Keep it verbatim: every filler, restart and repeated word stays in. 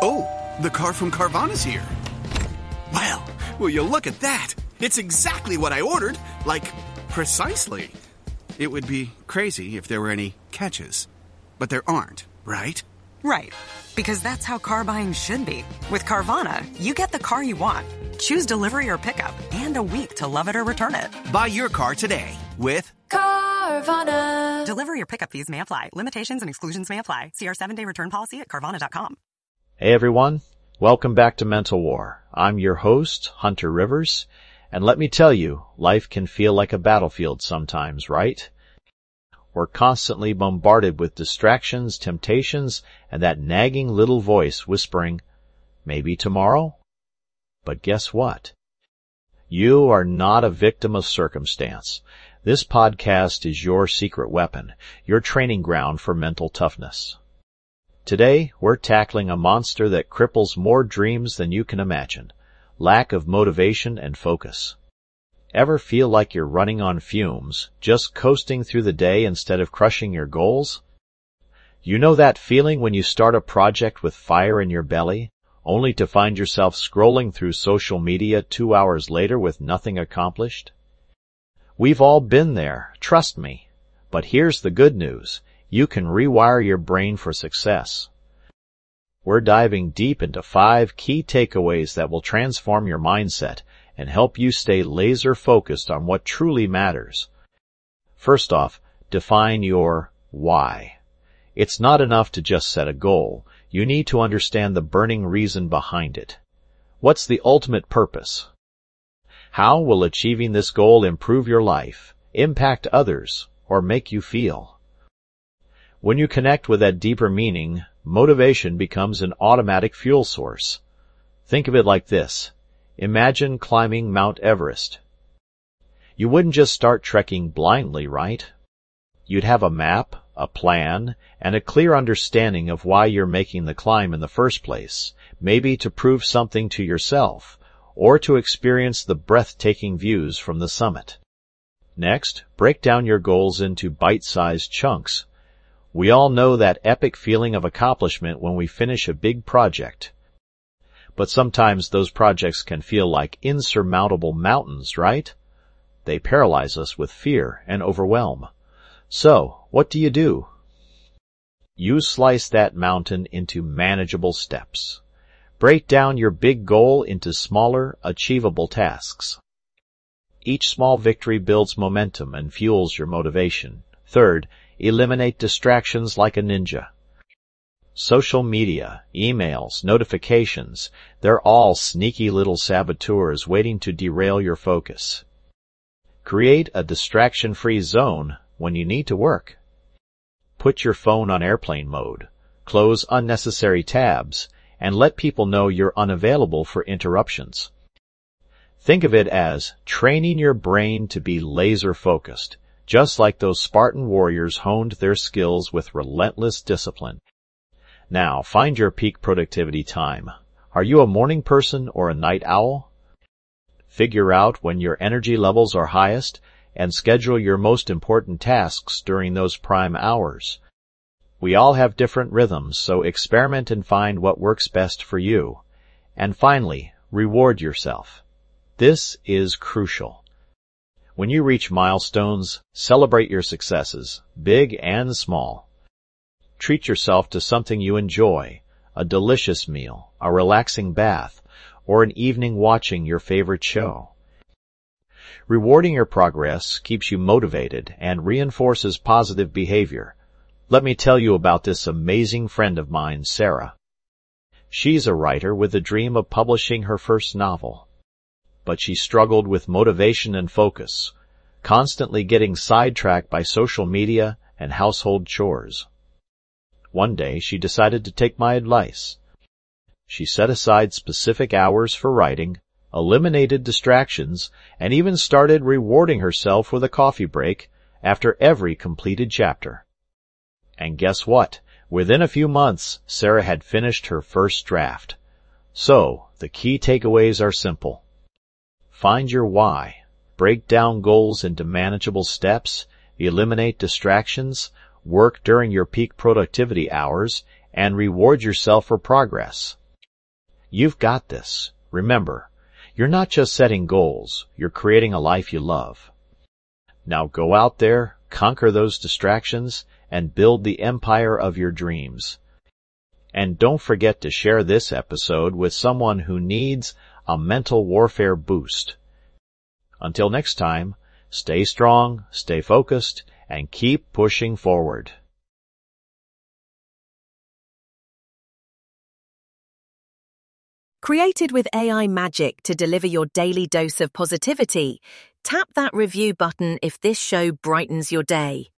Oh, the car from Carvana's here. Well, will you look at that? It's exactly what I ordered. Like, precisely. It would be crazy if there were any catches. But there aren't, right? Right. Because that's how car buying should be. With Carvana, you get the car you want. Choose delivery or pickup and a week to love it or return it. Buy your car today with Carvana. Delivery or pickup fees may apply. Limitations and exclusions may apply. See our seven-day return policy at Carvana dot com. Hey everyone, welcome back to Mental War. I'm your host, Hunter Rivers, and let me tell you, life can feel like a battlefield sometimes, right? We're constantly bombarded with distractions, temptations, and that nagging little voice whispering, maybe tomorrow? But guess what? You are not a victim of circumstance. This podcast is your secret weapon, your training ground for mental toughness. Today, we're tackling a monster that cripples more dreams than you can imagine. Lack of motivation and focus. Ever feel like you're running on fumes, just coasting through the day instead of crushing your goals? You know that feeling when you start a project with fire in your belly, only to find yourself scrolling through social media two hours later with nothing accomplished? We've all been there, trust me. But here's the good news. You can rewire your brain for success. We're diving deep into five key takeaways that will transform your mindset and help you stay laser focused on what truly matters. First off, define your why. It's not enough to just set a goal. You need to understand the burning reason behind it. What's the ultimate purpose? How will achieving this goal improve your life, impact others, or make you feel? When you connect with that deeper meaning, motivation becomes an automatic fuel source. Think of it like this. Imagine climbing Mount Everest. You wouldn't just start trekking blindly, right? You'd have a map, a plan, and a clear understanding of why you're making the climb in the first place, maybe to prove something to yourself, or to experience the breathtaking views from the summit. Next, break down your goals into bite-sized chunks. We all know that epic feeling of accomplishment when we finish a big project. But sometimes those projects can feel like insurmountable mountains, right? They paralyze us with fear and overwhelm. So, what do you do? You slice that mountain into manageable steps. Break down your big goal into smaller, achievable tasks. Each small victory builds momentum and fuels your motivation. Third, eliminate distractions like a ninja. Social media, emails, notifications, they're all sneaky little saboteurs waiting to derail your focus. Create a distraction-free zone when you need to work. Put your phone on airplane mode, close unnecessary tabs, and let people know you're unavailable for interruptions. Think of it as training your brain to be laser-focused, just like those Spartan warriors honed their skills with relentless discipline. Now, find your peak productivity time. Are you a morning person or a night owl? Figure out when your energy levels are highest and schedule your most important tasks during those prime hours. We all have different rhythms, so experiment and find what works best for you. And finally, reward yourself. This is crucial. When you reach milestones, celebrate your successes, big and small. Treat yourself to something you enjoy, a delicious meal, a relaxing bath, or an evening watching your favorite show. Rewarding your progress keeps you motivated and reinforces positive behavior. Let me tell you about this amazing friend of mine, Sarah. She's a writer with the dream of publishing her first novel. But she struggled with motivation and focus, constantly getting sidetracked by social media and household chores. One day she decided to take my advice. She set aside specific hours for writing, eliminated distractions, and even started rewarding herself with a coffee break after every completed chapter. And guess what? Within a few months, Sarah had finished her first draft. So, the key takeaways are simple. Find your why. Break down goals into manageable steps, eliminate distractions, work during your peak productivity hours, and reward yourself for progress. You've got this. Remember, you're not just setting goals, you're creating a life you love. Now go out there, conquer those distractions, and build the empire of your dreams. And don't forget to share this episode with someone who needs a mental warfare boost. Until next time, stay strong, stay focused, and keep pushing forward. Created with A I magic to deliver your daily dose of positivity, tap that review button if this show brightens your day.